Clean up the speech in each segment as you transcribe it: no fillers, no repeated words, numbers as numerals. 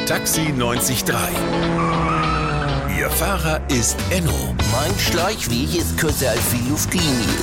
Taxi 93. Ihr Fahrer ist Enno. Mein Schleichweg ist kürzer als die Luftlinie.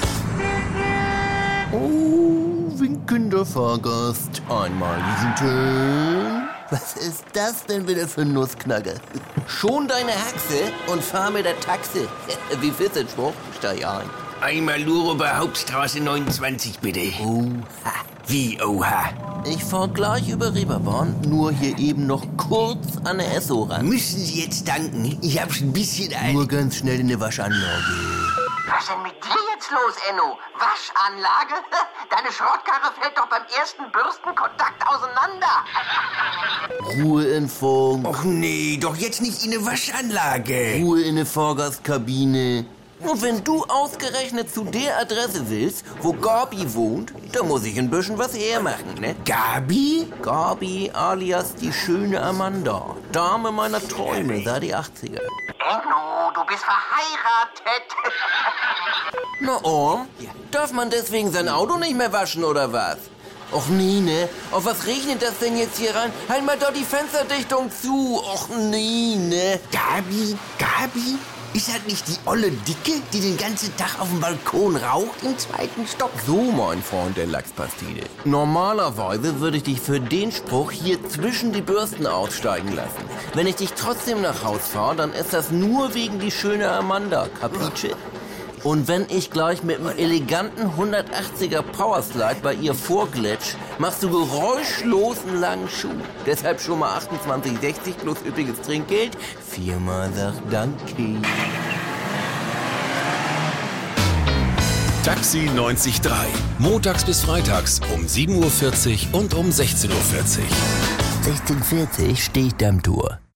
Oh, winkender Fahrgast. Einmal diesen Ton. Was ist das denn wieder für ein Nussknacker? Schon deine Haxe und fahr mit der Taxe. Wie viel ist der Spruch? Steig ein. Einmal nur über Hauptstraße 29, bitte. Oha. Wie, oha? Ich fahr gleich über Reeperbahn, nur hier eben noch kurz an der Esso ran. Müssen Sie jetzt danken? Ich hab's ein bisschen Nur ganz schnell in der Waschanlage. Was ist denn mit dir jetzt los, Enno? Waschanlage? Deine Schrottkarre fällt doch beim ersten Bürstenkontakt auseinander. Ruhe in Funk, Och nee, doch jetzt nicht in eine Waschanlage. Ruhe in der Fahrgastkabine. Und wenn du ausgerechnet zu der Adresse willst, wo Gabi wohnt, da muss ich ein bisschen was hermachen, ne? Gabi? Gabi alias die schöne Amanda. Dame meiner Träume seit die 80er. Enno, du bist verheiratet. Na darf man deswegen sein Auto nicht mehr waschen oder was? Och nee, ne? Auf was regnet das denn jetzt hier rein? Halt mal doch die Fensterdichtung zu. Och nee, ne? Gabi? Ist das nicht die olle Dicke, die den ganzen Tag auf dem Balkon raucht im 2. Stock? So, mein Freund der Lachspastine. Normalerweise würde ich dich für den Spruch hier zwischen die Bürsten aussteigen lassen. Wenn ich dich trotzdem nach Haus fahre, dann ist das nur wegen die schöne Amanda, Capiche? Und wenn ich gleich mit einem eleganten 180er Powerslide bei ihr vorglitsch, machst du geräuschlos einen langen Schuh. Deshalb schon mal 28,60 plus üppiges Trinkgeld. Viermal sag Danke. Taxi 93. Montags bis freitags um 7.40 Uhr und um 16.40 Uhr. 16:40 steht am Tor.